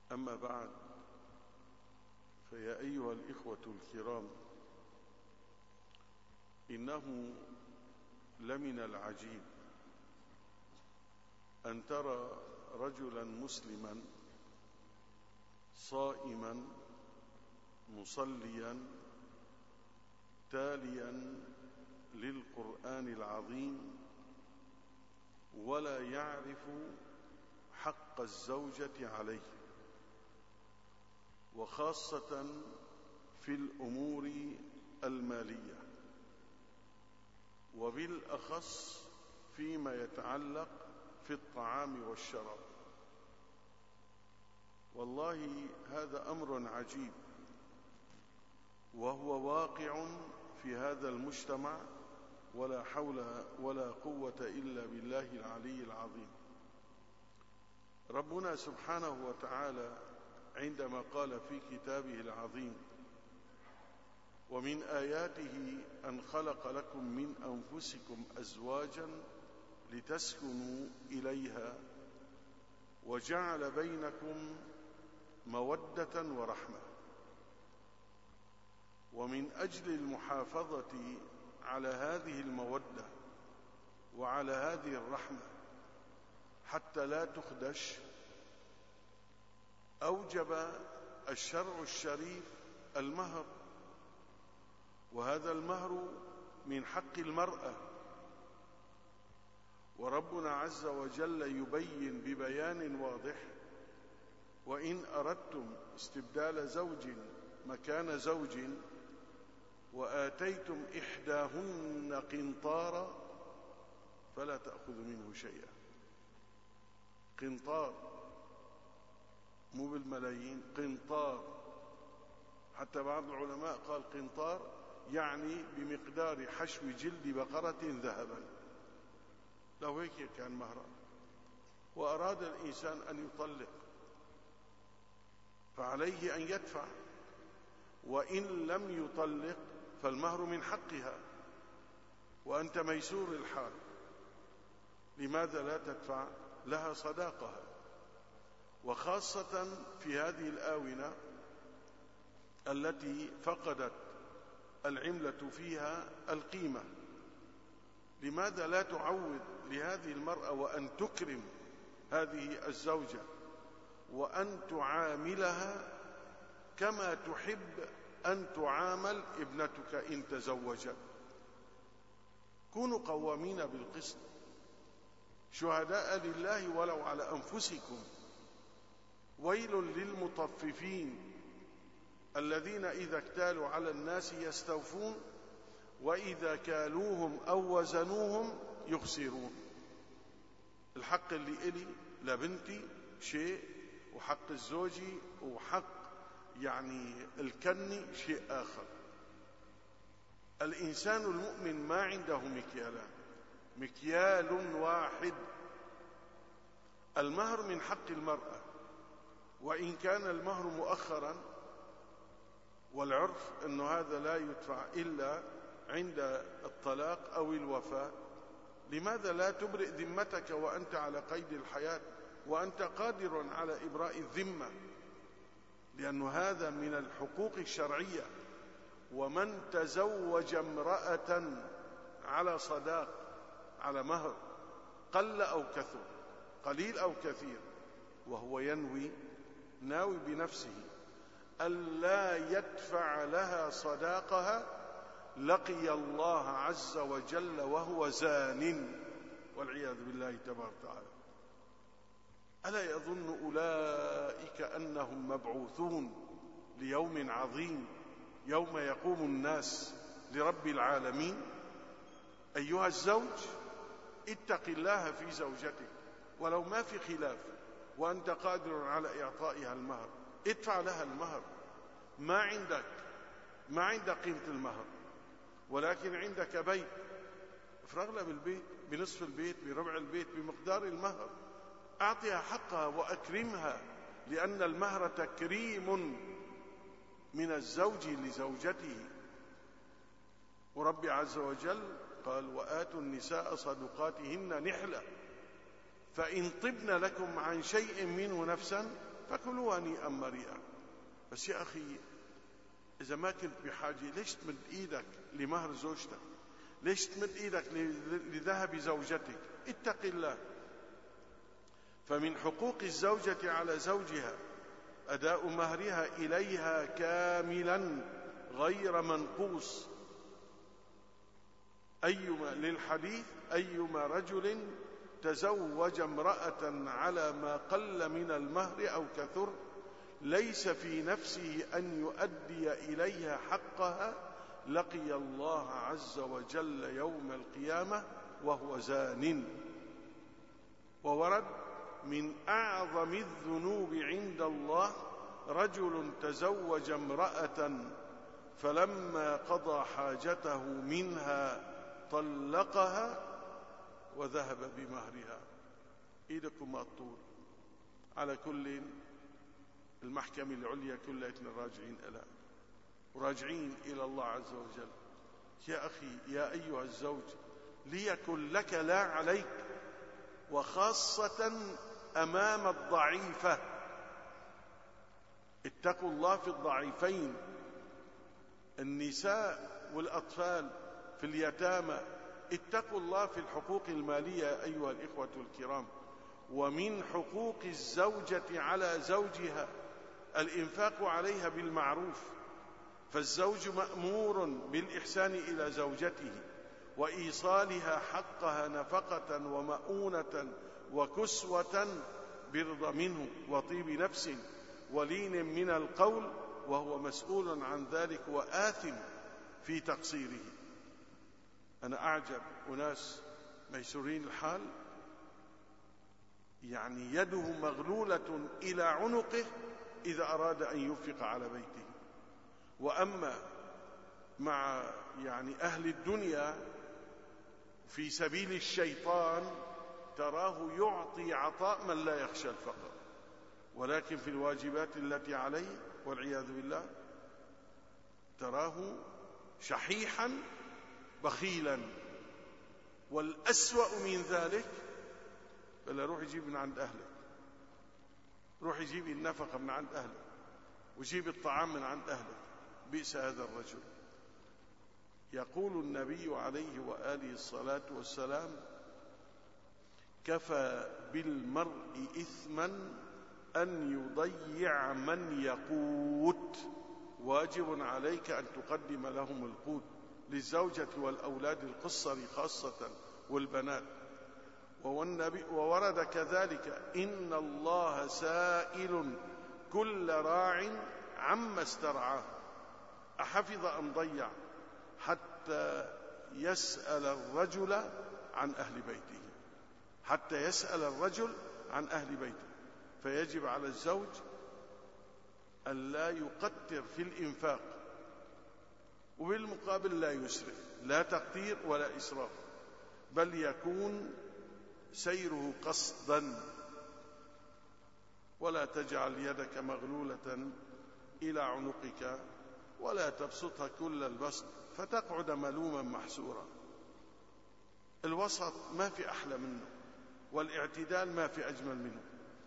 أما بعد، فيا أيها الإخوة الكرام، إنه لمن العجيب أن ترى رجلا مسلما صائما مصليا تاليا للقرآن العظيم ولا يعرف حق الزوجة عليه، وخاصة في الأمور المالية، وبالأخص فيما يتعلق في الطعام والشراب. والله هذا أمر عجيب، وهو واقع في هذا المجتمع، ولا حول ولا قوة إلا بالله العلي العظيم. ربنا سبحانه وتعالى عندما قال في كتابه العظيم: ومن آياته أن خلق لكم من أنفسكم أزواجا لتسكنوا إليها وجعل بينكم مودة ورحمة. ومن أجل المحافظة على هذه المودة وعلى هذه الرحمة حتى لا تخدش، أوجب الشرع الشريف المهر، وهذا المهر من حق المرأة. وربنا عز وجل يبين ببيان واضح: وإن أردتم استبدال زوج مكان زوج وآتيتم إحداهن قنطارا فلا تأخذوا منه شيئا. قنطار، مو بالملايين، قنطار. حتى بعض العلماء قال قنطار يعني بمقدار حشو جلد بقرة ذهبا. لو هيك كان مهرا، وأراد الإنسان أن يطلق فعليه أن يدفع، وإن لم يطلق فالمهر من حقها وأنت ميسور الحال، لماذا لا تدفع لها صداقها؟ وخاصة في هذه الآونة التي فقدت العملة فيها القيمة، لماذا لا تعود لهذه المرأة وأن تكرم هذه الزوجة وأن تعاملها كما تحب أن تعامل ابنتك إن تزوجت؟ كونوا قوامين بالقسط، شهداء لله ولو على أنفسكم. ويل للمطففين الذين إذا اكتالوا على الناس يستوفون وإذا كالوهم أو وزنوهم يخسرون. الحق اللي إلي لبنتي شيء، وحق الزوجي وحق يعني الكني شيء آخر. الإنسان المؤمن ما عنده مكيالان، مكيال واحد. المهر من حق المرأة، وإن كان المهر مؤخرا، والعرف أنه هذا لا يدفع إلا عند الطلاق أو الوفاة. لماذا لا تبرئ ذمتك وأنت على قيد الحياة وأنت قادر على إبراء الذمة؟ لأن هذا من الحقوق الشرعية. ومن تزوج امرأة على صداق، على مهر قل أو كثر، قليل أو كثير، وهو ناوي بنفسه ألا يدفع لها صداقها، لقي الله عز وجل وهو زان، والعياذ بالله تبارك وتعالى. ألا يظن أولئك أنهم مبعوثون ليوم عظيم يوم يقوم الناس لرب العالمين؟ أيها الزوج، اتق الله في زوجتك ولو ما في خلاف وأنت قادر على إعطائها المهر، ادفع لها المهر. ما عندك قيمة المهر، ولكن عندك بيت، افرغ لها بالبيت، بنصف البيت، بربع البيت، بمقدار المهر. أعطيها حقها وأكرمها، لأن المهر تكريم من الزوج لزوجته. ورب عز وجل قال: وآتوا النساء صدقاتهن نحلة فإن طبن لكم عن شيء منه نفسا فكلوا هنيئا مريئا. بس يا أخي إذا ما كنت بحاجة ليش تمد إيدك لمهر زوجتك؟ ليش تمد إيدك لذهب زوجتك؟ اتق الله. فمن حقوق الزوجة على زوجها أداء مهرها إليها كاملا غير منقوص. للحديث أيما رجل تزوج امرأة على ما قل من المهر أو كثر ليس في نفسه أن يؤدي إليها حقها لقي الله عز وجل يوم القيامة وهو زان. وورد من أعظم الذنوب عند الله رجل تزوج امرأة فلما قضى حاجته منها طلقها وذهب بمهرها. إيدكم مقطوع. على كل المحكمة العليا كليتنا راجعين إلى وراجعين إلى الله عز وجل. يا أخي يا أيها الزوج ليكن لك لا عليك، وخاصة أمام الضعيفة. اتقوا الله في الضعيفين، النساء والأطفال، في اليتامى. اتقوا الله في الحقوق المالية أيها الإخوة الكرام. ومن حقوق الزوجة على زوجها الإنفاق عليها بالمعروف، فالزوج مأمور بالإحسان إلى زوجته وإيصالها حقها نفقة ومؤونة وكسوة برضا منه وطيب نفس ولين من القول، وهو مسؤول عن ذلك وآثم في تقصيره. أنا أعجب أناس ميسورين الحال، يعني يده مغلولة إلى عنقه إذا أراد أن ينفق على بيته. وأما مع أهل الدنيا في سبيل الشيطان تراه يعطي عطاء من لا يخشى الفقر، ولكن في الواجبات التي عليه والعياذ بالله تراه شحيحا بخيلا. والأسوأ من ذلك فلا روح يجيب من عند أهله، روح يجيب النفقة من عند أهله ويجيب الطعام من عند أهله. بئس هذا الرجل. يقول النبي عليه وآله الصلاة والسلام: كفى بالمرء إثما أن يضيع من يقوت، واجب عليك أن تقدم لهم القوت، للزوجة والأولاد القصر خاصة والبنات. وورد كذلك: إن الله سائل كل راع عما استرعاه أحفظ أم ضيع، حتى يسأل الرجل عن أهل بيته، حتى يسأل الرجل عن أهل بيته. فيجب على الزوج أن لا يقتر في الإنفاق، وبالمقابل لا يسرف، لا تقتير ولا إسراف، بل يكون سيره قصدا. ولا تجعل يدك مغلولة إلى عنقك ولا تبسطها كل البسط فتقعد ملوما محسورا. الوسط ما في أحلى منه، والاعتدال ما في أجمل منه.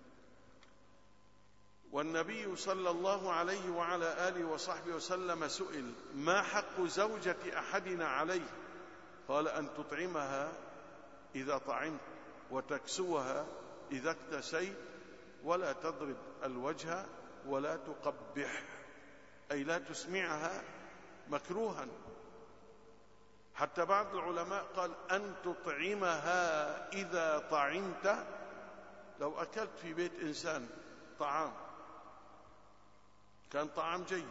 والنبي صلى الله عليه وعلى آله وصحبه وسلم سئل: ما حق زوجة أحدنا عليه؟ قال: أن تطعمها إذا طعمت، وتكسوها إذا اكتسيت، ولا تضرب الوجه، ولا تقبح، أي لا تسمعها مكروها. حتى بعض العلماء قال: أن تطعمها إذا طعمت. لو أكلت في بيت إنسان طعام كان طعام جيد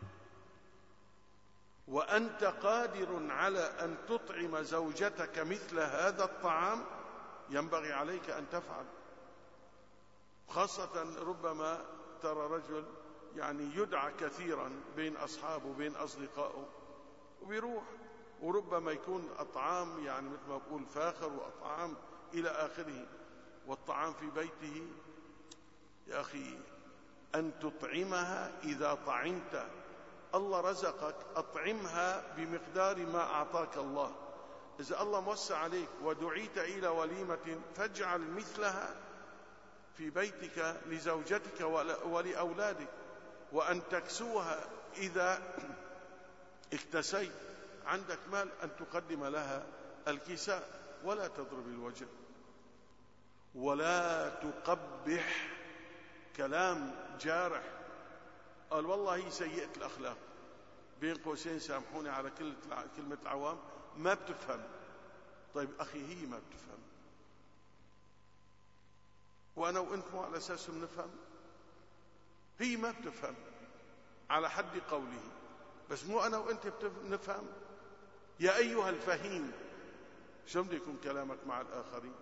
وأنت قادر على أن تطعم زوجتك مثل هذا الطعام، ينبغي عليك أن تفعل. خاصة ربما ترى رجل يدعى كثيرا بين أصحابه وبين أصدقائه وبيروح، وربما يكون أطعام مثل ما بقول فاخر وأطعام إلى آخره، والطعام في بيته. يا أخي أن تطعمها إذا طعمت، الله رزقك، أطعمها بمقدار ما أعطاك الله. إذا الله موسع عليك ودعيت إلى وليمة فاجعل مثلها في بيتك لزوجتك ولأولادك، وأن تكسوها إذا اكتسيت، عندك مال أن تقدم لها الكساء، ولا تضرب الوجه ولا تقبح. كلام جارح. قال والله هي سيئة الأخلاق، بين قوسين سامحوني على كلمة العوام، ما بتفهم. طيب أخي هي ما بتفهم، وأنا وأنت مو على أساس بنفهم؟ هي ما بتفهم على حد قوله، بس مو أنا وأنت بنفهم. يا أيها الفهيم، شو بده يكون كلامك مع الآخرين؟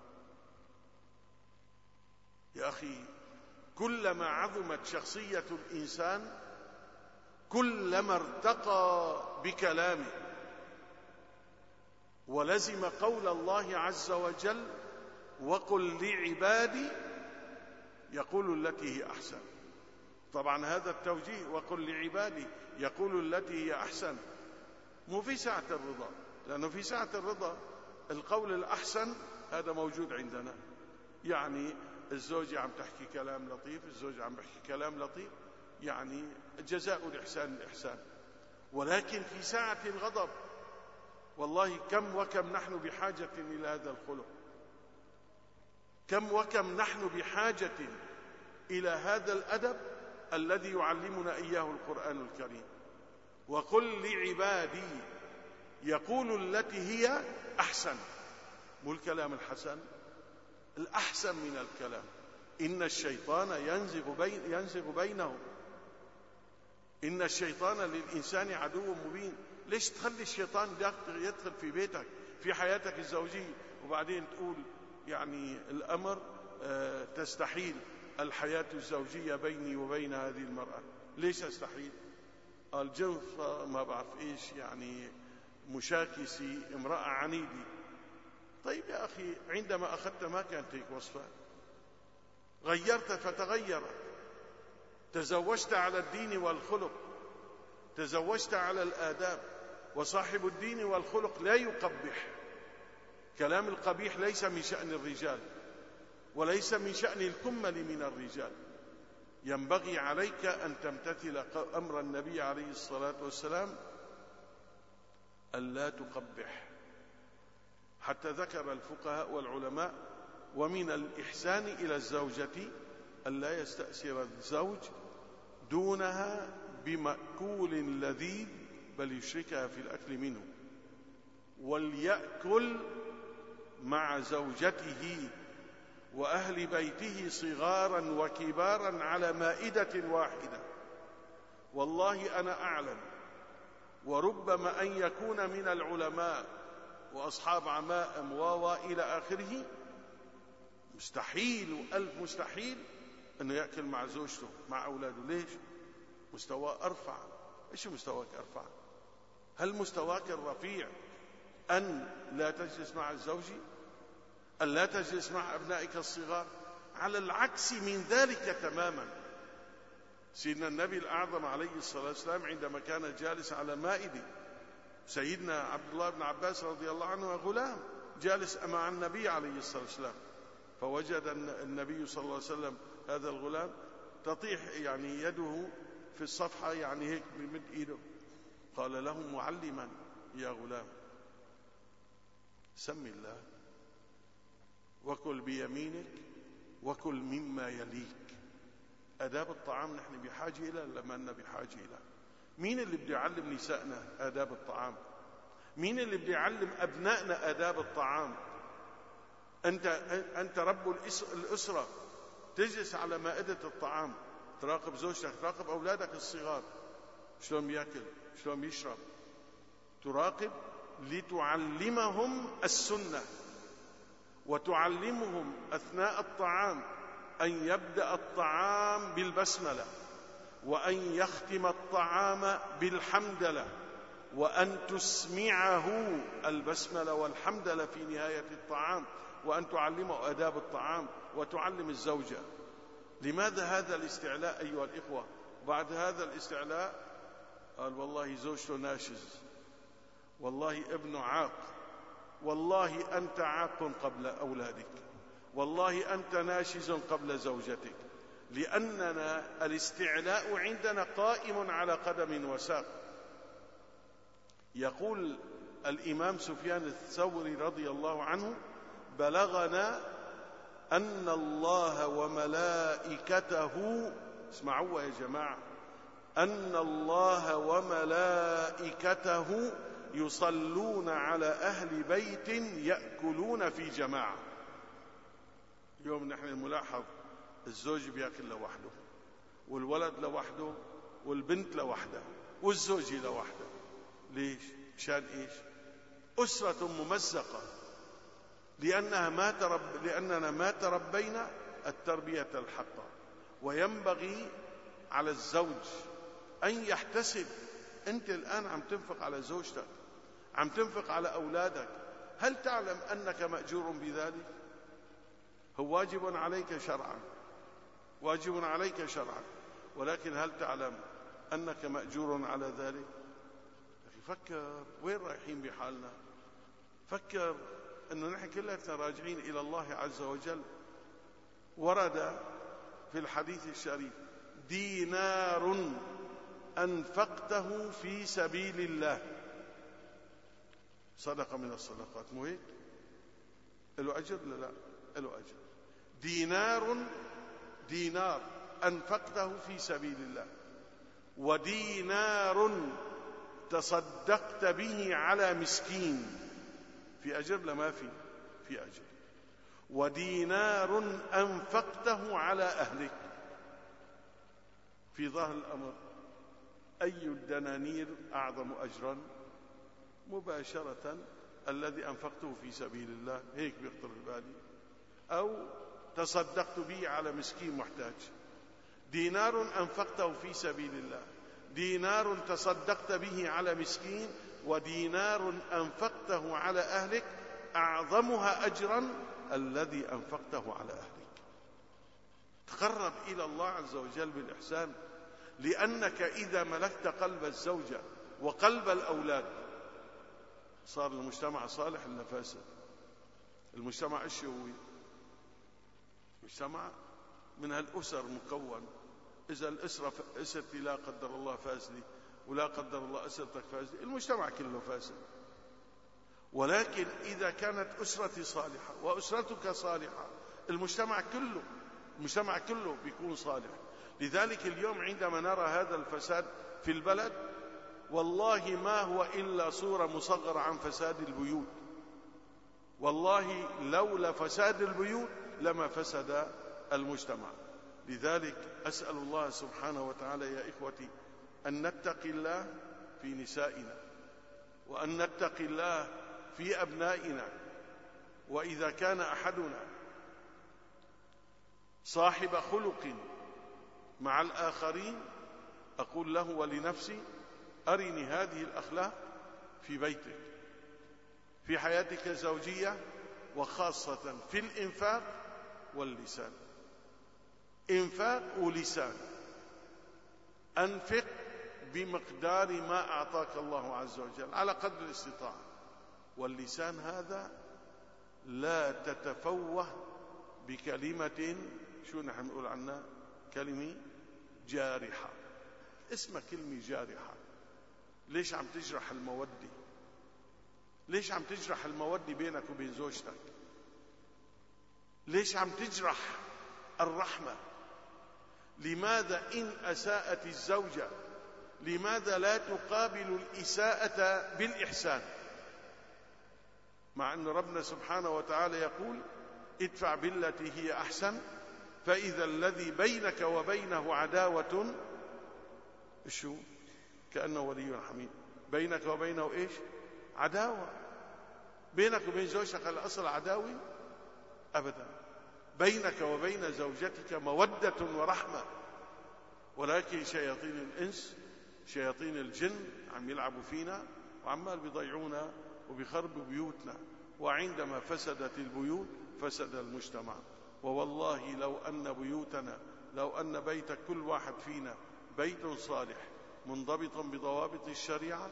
يا أخي كلما عظمت شخصية الإنسان كلما ارتقى بكلامه ولزم قول الله عز وجل: وقل لعبادي يقول التي هي أحسن. طبعا هذا التوجيه، وقل لعبادي يقول التي هي أحسن، مو في ساعة الرضا، لأنه في ساعة الرضا القول الأحسن هذا موجود عندنا. يعني الزوجة عم تحكي كلام لطيف، الزوج عم بحكي كلام لطيف، يعني جزاء الإحسان الإحسان. ولكن في ساعة الغضب والله كم وكم نحن بحاجة إلى هذا الخلق، كم وكم نحن بحاجة إلى هذا الأدب الذي يعلمنا إياه القرآن الكريم. وقل لعبادي يقول التي هي أحسن، مو الكلام الحسن، الأحسن من الكلام. إن الشيطان ينزغ بينهم، إن الشيطان للإنسان عدو مبين. ليش تخلي الشيطان يدخل في بيتك، في حياتك الزوجية، وبعدين تقول يعني الأمر تستحيل الحياة الزوجية بيني وبين هذه المرأة؟ ليش أستحيل؟ قال جنس ما بعرف إيش، يعني مشاكسي، امرأة عنيدة. طيب يا أخي عندما أخذت ما كانت هيك وصفة، غيرت فتغيرت، تزوجت على الدين والخلق، تزوجت على الآداب. وصاحب الدين والخلق لا يقبح. كلام القبيح ليس من شأن الرجال، وليس من شأن الكمل من الرجال. ينبغي عليك أن تمتثل أمر النبي عليه الصلاة والسلام ألا تقبح. حتى ذكر الفقهاء والعلماء: ومن الإحسان إلى الزوجة ألا يستأثر الزوج دونها بمأكول لذيذ، بل يشركها في الأكل منه، وليأكل مع زوجته وأهل بيته صغارا وكبارا على مائدة واحدة. والله أنا أعلم، وربما أن يكون من العلماء وأصحاب عمائم وإلى آخره، مستحيل وألف مستحيل أنه يأكل مع زوجته مع أولاده. ليش؟ مستواه أرفع. إيش مستواك أرفع؟ هل مستواك الرفيع أن لا تجلس مع الزوج، أن لا تجلس مع أبنائك الصغار؟ على العكس من ذلك تماما. سيدنا النبي الأعظم عليه الصلاة والسلام عندما كان جالس على مائدة، سيدنا عبد الله بن عباس رضي الله عنه غلام جالس مع النبي عليه الصلاة والسلام، فوجد النبي صلى الله عليه وسلم هذا الغلام تطيح يعني يده في الصفحة، يعني هيك بمد إيده، قال له معلما: يا غلام سم الله وكل بيمينك وكل مما يليك. آداب الطعام نحن بحاجة إلى لما أننا بحاجة إلى. مين اللي بده يعلم نسائنا آداب الطعام؟ مين اللي بده يعلم أبنائنا آداب الطعام؟ أنت رب الأسرة، تجلس على مائدة الطعام، تراقب زوجتك، تراقب أولادك الصغار شلون بيأكل، شلون بيشرب، تراقب لتعلمهم السنة، وتعلمهم أثناء الطعام أن يبدأ الطعام بالبسملة، وأن يختم الطعام بالحمدلة، وأن تسمعه البسملة والحمدلة في نهاية الطعام، وأن تعلمه آداب الطعام، وتعلم الزوجة. لماذا هذا الاستعلاء أيها الإخوة؟ بعد هذا الاستعلاء قال: والله زوجته ناشز، والله ابنه عاق، والله أنت عاق قبل أولادك، والله أنت ناشز قبل زوجتك، لأننا الاستعلاء عندنا قائم على قدم وساق. يقول الإمام سفيان الثوري رضي الله عنه: بلغنا أن الله وملائكته، اسمعوا يا جماعة، أن الله وملائكته يصلون على أهل بيت يأكلون في جماعة. اليوم نحن الملاحظ الزوج بيأكل لوحده، والولد لوحده، والبنت لوحدها، والزوج لوحده. ليش؟ مشان إيش؟ أسرة ممزقة، لأننا ما تربينا التربية الحقة. وينبغي على الزوج أن يحتسب. أنت الآن عم تنفق على زوجتك، عم تنفق على أولادك، هل تعلم أنك مأجور بذلك؟ هو واجب عليك شرعا، واجب عليك شرعا، ولكن هل تعلم أنك مأجور على ذلك؟ فكر وين رايحين بحالنا. فكر أنه نحن كلنا راجعين إلى الله عز وجل. ورد في الحديث الشريف: دينار أنفقته في سبيل الله، صدقة من الصدقات، مو هيك؟ له أجر؟ لا له أجر. دينار أنفقته في سبيل الله، ودينار تصدقت به على مسكين، في أجر؟ لا، ما في أجر. ودينار أنفقته على أهلك. في ظاهر الأمر أي الدنانير أعظم أجرا؟ مباشرة الذي أنفقته في سبيل الله، هيك بيخطر بالي، أو تصدقت به على مسكين محتاج. دينار أنفقته في سبيل الله، دينار تصدقت به على مسكين، ودينار أنفقته على أهلك، أعظمها أجرا الذي أنفقته على أهلك. تقرب إلى الله عز وجل بالإحسان، لأنك إذا ملكت قلب الزوجة وقلب الأولاد صار المجتمع صالح ولا فاسد؟ المجتمع إيش هو؟ مجتمع من هالأسر مكون. إذا الأسرة أسرتي لا قدر الله فاسدة، ولا قدر الله أسرتك فاسدة، المجتمع كله فاسد. ولكن إذا كانت أسرتي صالحة وأسرتك صالحة، المجتمع كله بيكون صالح. لذلك اليوم عندما نرى هذا الفساد في البلد، والله ما هو إلا صورة مصغرة عن فساد البيوت. والله لولا فساد البيوت لما فسد المجتمع. لذلك أسأل الله سبحانه وتعالى يا إخوتي أن نتقي الله في نسائنا، وأن نتقي الله في أبنائنا. وإذا كان أحدنا صاحب خلق مع الآخرين، أقول له ولنفسي: أرني هذه الأخلاق في بيتك، في حياتك الزوجية، وخاصة في الإنفاق واللسان. إنفاق ولسان. أنفق بمقدار ما أعطاك الله عز وجل على قدر الاستطاعة. واللسان هذا لا تتفوه بكلمة، شو نحن نقول عنها؟ كلمة جارحة. اسمها كلمة جارحة. ليش عم تجرح المودة؟ ليش عم تجرح المودة بينك وبين زوجتك؟ ليش عم تجرح الرحمة؟ لماذا إن أساءت الزوجة لماذا لا تقابل الإساءة بالإحسان؟ مع أن ربنا سبحانه وتعالى يقول: ادفع بالتي هي أحسن فإذا الذي بينك وبينه عداوة شو؟ كأنه ولي حميم. بينك وبينه إيش؟ عداوة. بينك وبين زوجتك الأصل عداوة؟ أبدا. بينك وبين زوجتك مودة ورحمة. ولكن شياطين الإنس شياطين الجن عم يلعبوا فينا، وعمال بيضيعونا وبيخربوا بيوتنا. وعندما فسدت البيوت فسد المجتمع. ووالله لو أن بيت كل واحد فينا بيت صالح منضبطا بضوابط الشريعة،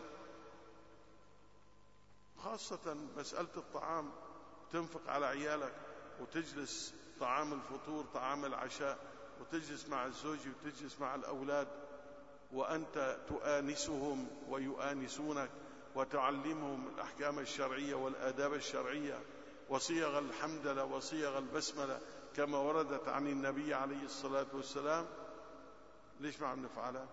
خاصة مسألة الطعام، تنفق على عيالك وتجلس طعام الفطور طعام العشاء، وتجلس مع الزوج وتجلس مع الأولاد، وأنت تؤانسهم ويؤانسونك، وتعلمهم الأحكام الشرعية والآداب الشرعية وصيغ الحمدلة وصيغ البسملة كما وردت عن النبي عليه الصلاة والسلام. ليش ما عم نفعلها؟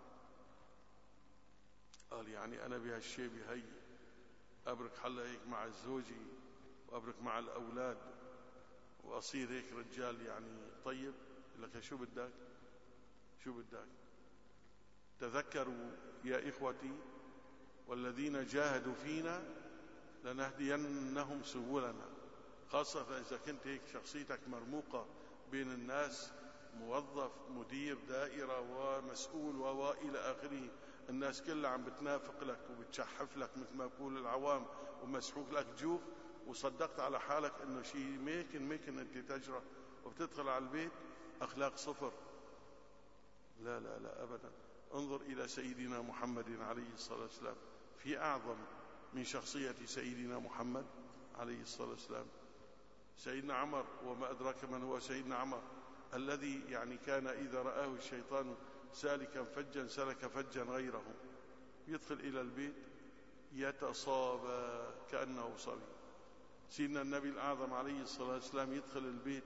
قال يعني أنا بهالشيء بهي أبرك حلا هيك مع زوجي وأبرك مع الأولاد وأصير هيك رجال يعني طيب. لك شو بدك؟ شو بدك؟ تذكروا يا إخوتي والذين جاهدوا فينا لنهدينهم سبلنا. خاصة إذا كنت هيك شخصيتك مرموقة بين الناس، موظف مدير دائرة ومسؤول وإلى آخره، الناس كلها عم بتنافق لك وبتشحف لك مثل ما بقول العوام ومسحوق لك جوف، وصدقت على حالك إنه شيء ممكن أنت تجرى، وبتدخل على البيت أخلاق صفر. لا لا لا أبدا. انظر إلى سيدنا محمد عليه الصلاة والسلام، في أعظم من شخصية سيدنا محمد عليه الصلاة والسلام. سيدنا عمر، وما أدراك من هو سيدنا عمر، الذي يعني كان إذا رآه الشيطان سالكا فجا سلك فجا غيره، يدخل إلى البيت يتصابى كأنه صبي. سيدنا النبي الأعظم عليه الصلاة والسلام يدخل البيت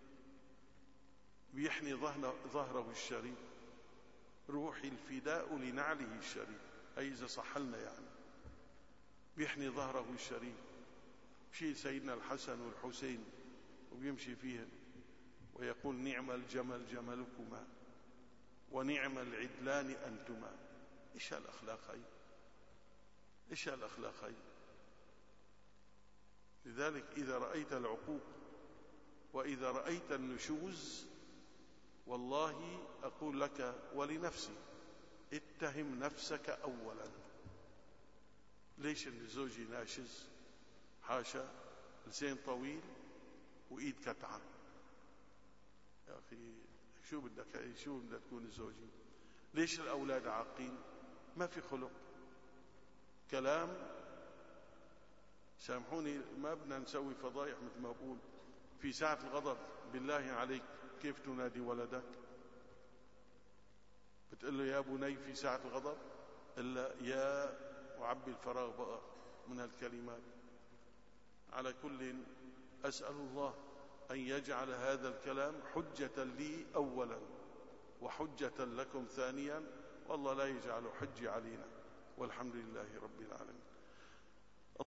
بيحني ظهره الشريف، روحي الفداء لنعله الشريف، أي إذا صح لنا يعني بيحني ظهره الشريف، بشيل سيدنا الحسن والحسين وبيمشي فيهم ويقول نعم الجمل جملكما ونعم العدلان أنتما. إيش هالأخلاق هاي؟ إيش هالأخلاق هاي؟ لذلك إذا رأيت العقوق وإذا رأيت النشوز، والله أقول لك ولنفسي اتهم نفسك أولا. ليش اللي زوجي ناشز؟ حاشا، لسان طويل وإيد كتعة. يا أخي شو بدك تكون الزوجي؟ ليش الأولاد عاقين؟ ما في خلق. كلام، سامحوني ما بدنا نسوي فضايح مثل ما بقول، في ساعة الغضب بالله عليك كيف تنادي ولدك؟ بتقول له يا بني في ساعة الغضب؟ إلا يا، وعبي الفراغ بقى من هالكلمات. على كل، أسأل الله أن يجعل هذا الكلام حجة لي أولا وحجة لكم ثانيا، والله لا يجعل حجة علينا، والحمد لله رب العالمين.